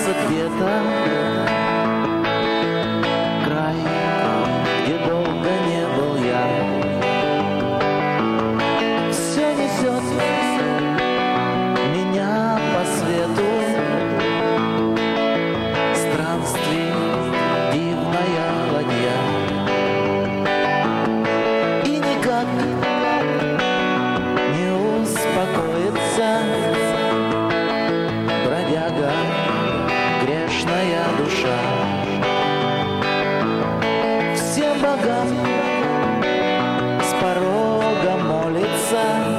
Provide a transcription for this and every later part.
остался где-то край, где долго не был я. Все несет меня по свету странствий дивная ладья. И никак не успокоится бродяга, грешная душа. Всем богам с порога молится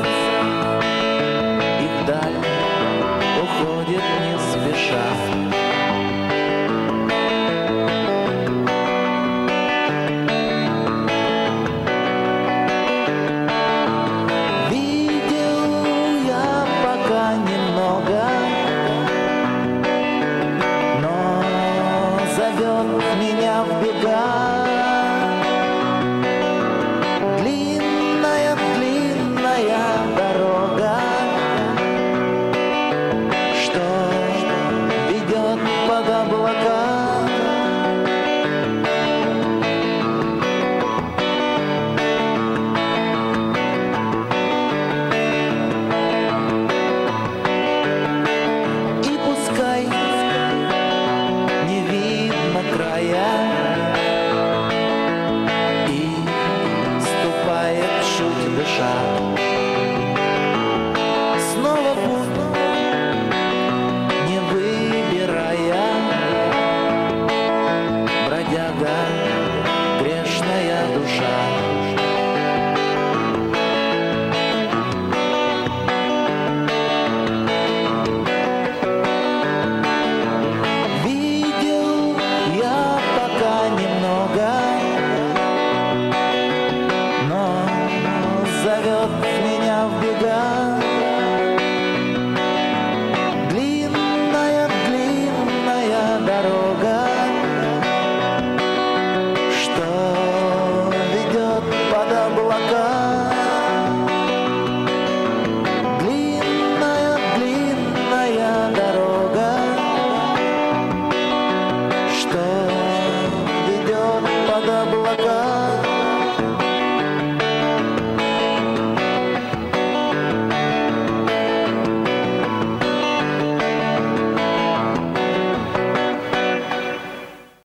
и вдаль уходит не спеша. Видел я пока немного, но зовет меня в бега.